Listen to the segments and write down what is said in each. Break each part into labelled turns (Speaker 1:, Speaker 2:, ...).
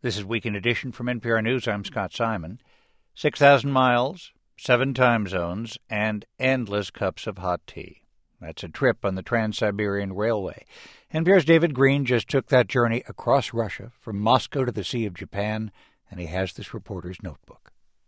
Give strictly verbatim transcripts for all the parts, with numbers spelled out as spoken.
Speaker 1: This is Weekend Edition from N P R News. I'm Scott Simon. six thousand miles, seven time zones, and endless cups of hot tea. That's a trip on the Trans-Siberian Railway. N P R's David Green just took that journey across Russia, from Moscow to the Sea of Japan, and he has this reporter's notebook.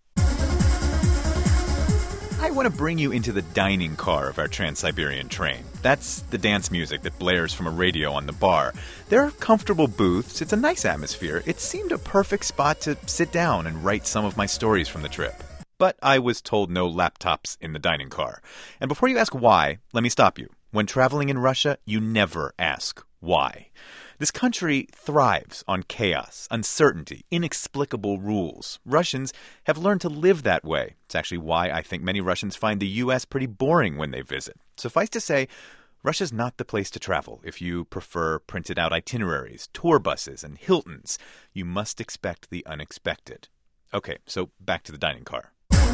Speaker 2: I want to bring you into the dining car of our Trans-Siberian train. That's the dance music that blares from a radio on the bar. There are comfortable booths. It's a nice atmosphere. It seemed a perfect spot to sit down and write some of my stories from the trip. But I was told no laptops in the dining car. And before you ask why, let me stop you. When traveling in Russia, you never ask why. This country thrives on chaos, uncertainty, inexplicable rules. Russians have learned to live that way. It's actually why I think many Russians find the U S pretty boring when they visit. Suffice to say, Russia's not the place to travel if you prefer printed out itineraries, tour buses, and Hiltons. You must expect the unexpected. Okay, so back to the dining car.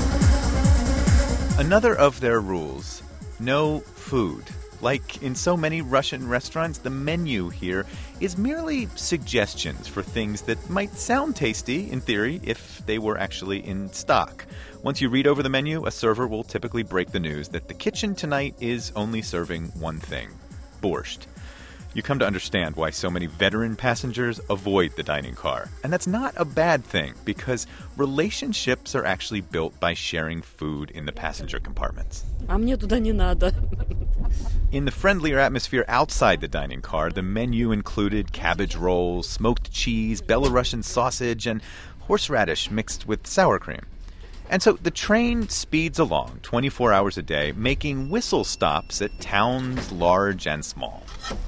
Speaker 2: Another of their rules, no food. Like in so many Russian restaurants, the menu here is merely suggestions for things that might sound tasty, in theory, if they were actually in stock. Once you read over the menu, a server will typically break the news that the kitchen tonight is only serving one thing: borscht. You come to understand why so many veteran passengers avoid the dining car. And that's not a bad thing, because relationships are actually built by sharing food in the passenger compartments.
Speaker 3: А мне туда не надо.
Speaker 2: In the friendlier atmosphere outside the dining car, the menu included cabbage rolls, smoked cheese, Belarusian sausage, and horseradish mixed with sour cream. And so the train speeds along twenty-four hours a day, making whistle stops at towns large and small.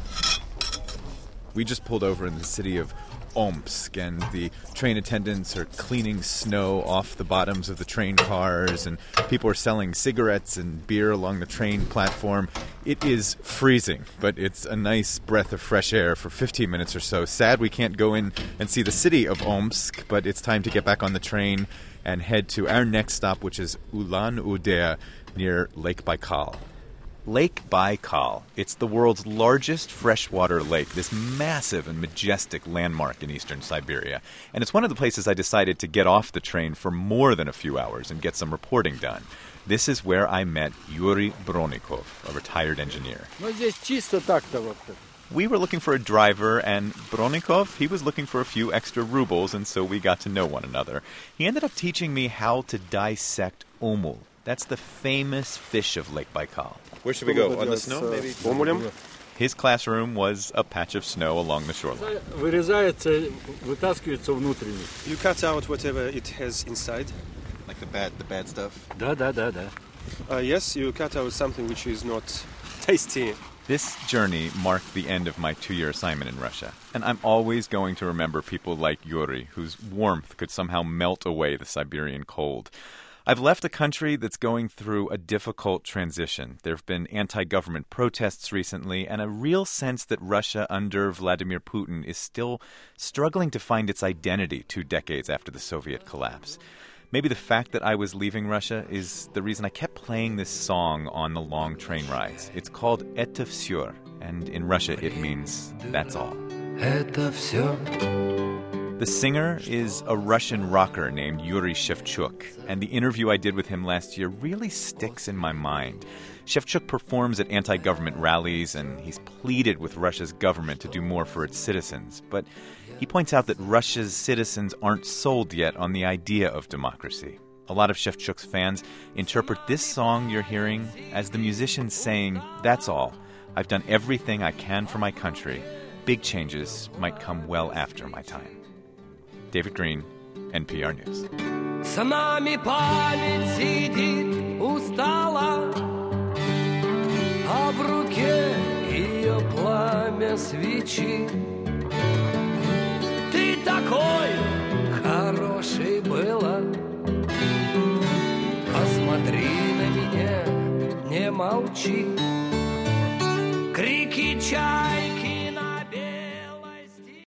Speaker 4: We just pulled over in the city of Omsk, and the train attendants are cleaning snow off the bottoms of the train cars, and people are selling cigarettes and beer along the train platform. It is freezing, but it's a nice breath of fresh air for fifteen minutes or so. Sad we can't go in and see the city of Omsk, but it's time to get back on the train and head to our next stop, which is Ulan-Ude near Lake Baikal.
Speaker 2: Lake Baikal. It's the world's largest freshwater lake, this massive and majestic landmark in eastern Siberia. And it's one of the places I decided to get off the train for more than a few hours and get some reporting done. This is where I met Yuri Bronikov, a retired engineer. We were looking for a driver, and Bronikov, he was looking for a few extra rubles, and so we got to know one another. He ended up teaching me how to dissect omul. That's the famous fish of Lake Baikal.
Speaker 4: Where should we go? On the snow, maybe?
Speaker 2: His classroom was a patch of snow along the shoreline.
Speaker 5: You cut out whatever it has inside.
Speaker 4: Like the bad, the bad stuff?
Speaker 3: Да, да, да, да.
Speaker 5: Uh, yes, you cut out something which is not tasty.
Speaker 2: This journey marked the end of my two-year assignment in Russia. And I'm always going to remember people like Yuri, whose warmth could somehow melt away the Siberian cold. I've left a country that's going through a difficult transition. There have been anti-government protests recently, and a real sense that Russia under Vladimir Putin is still struggling to find its identity two decades after the Soviet collapse. Maybe the fact that I was leaving Russia is the reason I kept playing this song on the long train rides. It's called «Это всё», and in Russia it means «that's all».
Speaker 6: Это всё.
Speaker 2: The singer is a Russian rocker named Yuri Shevchuk, and the interview I did with him last year really sticks in my mind. Shevchuk performs at anti-government rallies, and he's pleaded with Russia's government to do more for its citizens. But he points out that Russia's citizens aren't sold yet on the idea of democracy. A lot of Shevchuk's fans interpret this song you're hearing as the musician saying, "That's all. I've done everything I can for my country. Big changes might come well after my time." David Green, N P R News.
Speaker 6: С нами память сидит устала, а в руке ее пламя свечи. Ты такой хороший была, посмотри на меня, не молчи. Крики чай